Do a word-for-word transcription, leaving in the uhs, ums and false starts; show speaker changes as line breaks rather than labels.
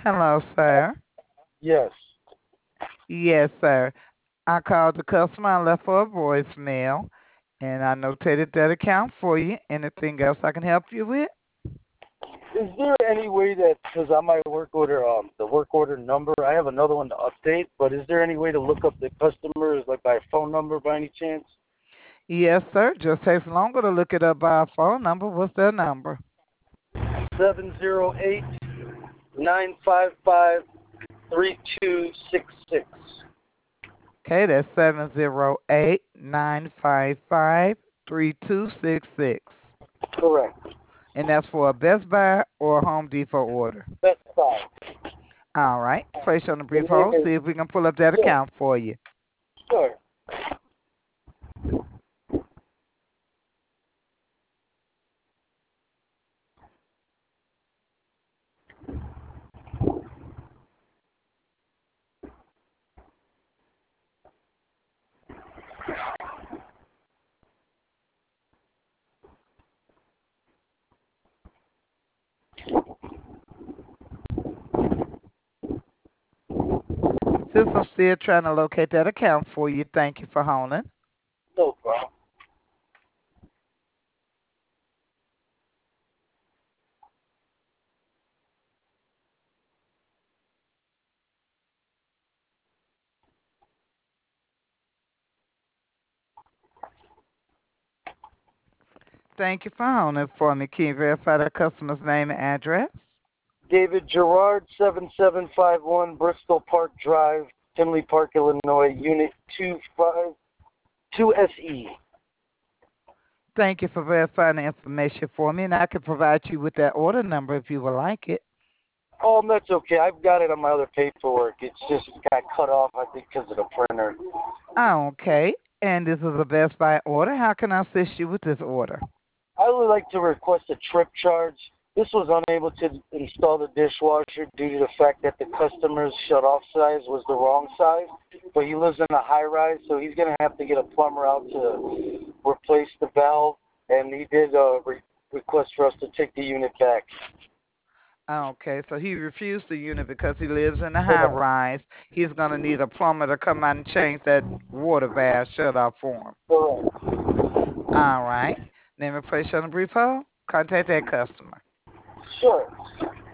Hello, sir.
Yes.
Yes, sir. I called the customer and left for a voicemail, and I notated that account for you. Anything else I can help you with?
Is there any way that, because on my work order, um, the work order number, I have another one to update, but is there any way to look up the customers, like by phone number by any chance?
Yes, sir. Just takes longer to look it up by a phone number. What's their number?
Seven zero eight nine five five three two six six.
Okay, that's seven zero eight nine five five three two six six.
Correct.
And that's for a Best Buy or a Home Depot order.
That's fine.
All right. Place you on a
The
brief
name
hold.
is,
See if we can pull up that
sure,
account for you.
sure.
Since I'm still trying to locate that account for you, thank you for holding.
No problem.
Thank you for holding for me. Can you verify the customer's name and address?
David Gerard, seven seven five one Bristol Park Drive, Tinley Park, Illinois, Unit two five two S E.
Thank you for verifying the information for me, and I can provide you with that order number if you would like it.
Oh, that's okay. I've got it on my other paperwork. It's just got cut off, I think, because of the printer.
Okay. And this is a Best Buy order. How can I assist you with this order?
I would like to request a trip charge. This was unable to install the dishwasher due to the fact that the customer's shut-off size was the wrong size. But he lives in a high-rise, so he's going to have to get a plumber out to replace the valve. And he did uh, re- request for us to take the unit back.
Okay, so he refused the unit because he lives in a high
Correct.
rise. He's going to need a plumber to come out and change that water valve shut off for him.
Correct.
All right. Let me place you on a brief hold. Contact that customer.
Sure.